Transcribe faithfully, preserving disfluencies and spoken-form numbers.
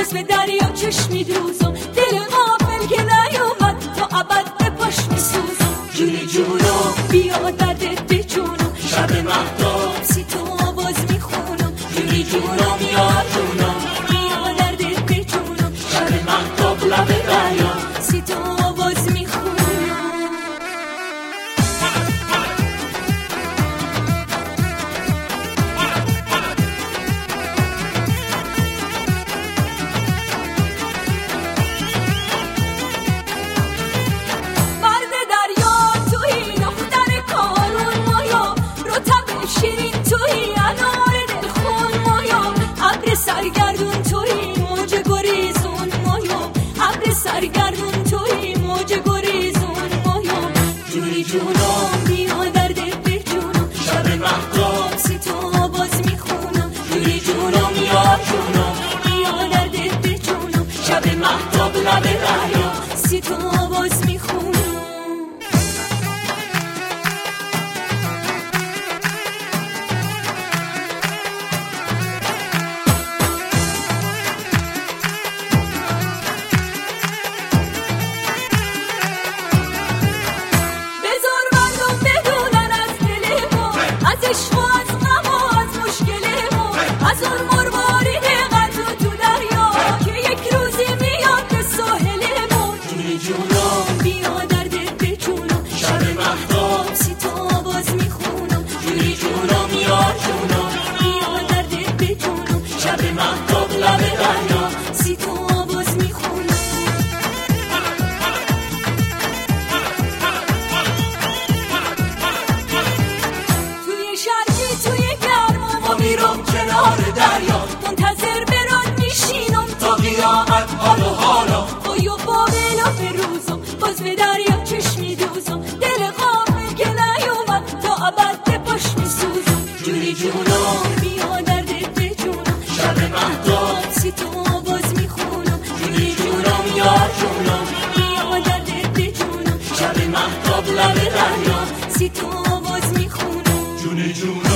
باز به دریا چشمی دوزم، دل غافل که نیومد تا ابد به پاش میسوزم. جونی جونم بیا دردت به جونم، شب مهتاب سی تو آواز میخونم. جونی جونم یا جونم بیا دردت به جونم، شب مهتاب لب دریا سی تو آواز میخونم. مرد دریا توی، دختر کارون مایا، رطب شیرین توی، انار دلخون مایا، ابر سرگردون توی، موج گریزون مایا، ابر سرگردون توی، موج گریزون مایا. جونی جونم بیا دردت به جونم، شب مهتاب سی تو آواز میخونم. جونی جونم یا جونم بیا دردت به جونم، شب مهتاب لب دریا سی تو آواز میخونم. بذار مردم بدونن از دل ما، از عشق و از غم و از مشکل ما، از اون مروارید قطع تو دریا که یک روزی میاد به ساحل ما. جونی جونم بیا دردت به جونم، شب مهتاب سی تو آواز میخونم. جونی جونم یا جونم بیا دردت به جونم، شب مهتاب لب دریا سی تو آواز میخونم. توی شرقی توی گرما ما میرم کنار دریا منتظر برات میشینم تا قیامت حال و حالا بایو با بلا بروزم، باز به دریا چشمی دوزم، دل غافل که نیومد تا ابد به پاش میسوزم. جونی جونم بیا دردت به جونم، شب مهتاب سی تو آواز میخونم. جونی جونم یا جونم بیا دردت به جونم، شب مهتاب لب دریا سی تو آواز میخونم. جونی جونم